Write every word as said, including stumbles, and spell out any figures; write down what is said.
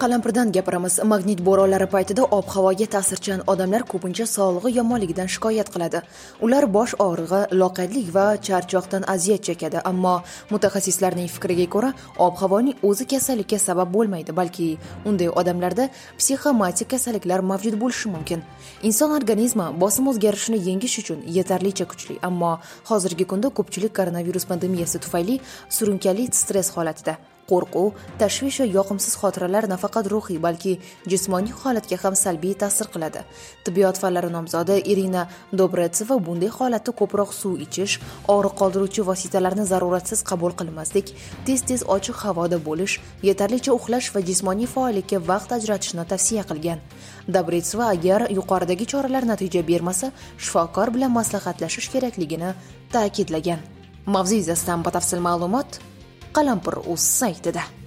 Qalampirdan gapiramiz. Magnit bo'ronlari paytida ob-havoga ta'sirchan odamlar ko'pincha sog'lig'i yomonligidan shikoyat qiladi. Ular bosh og'rig'i, loqaydlik va charchoqdan aziyat chekadi, ammo mutaxassislarning fikriga ko'ra, ob-havoning o'zi kasallikka sabab bo'lmaydi, balki unday odamlarda psixomatik kasalliklar mavjud bo'lishi mumkin. Inson organizmi bosim o'zgarishini yengish uchun yetarlicha kuchli, ammo hozirgi kunda ko'pchilik koronavirus pandemiyasi tufayli surunkali stress holatida. Qo'rquv, tashvish va yoqimsiz xotiralar nafaqat ruhiy, balki jismoniy holatga ham salbiy ta'sir qiladi. Tibbiyot fanlari nomzodi Irina Dobretseva bunday holatda ko'proq suv ichish, og'riq qoldiruvchi vositalarni zaruratsiz qabul qilmaslik, tez-tez ochiq havoda bo'lish, yetarlicha uxlash va jismoniy faollikka vaqt ajratishni tavsiya qilgan. Dobretseva agar yuqoridagi choralar natija bermasa, shifokor bilan maslahatlashish kerakligini ta'kidlagan. Mavzu yuzasidan batafsil ma'lumot Qalampir.uz saytida.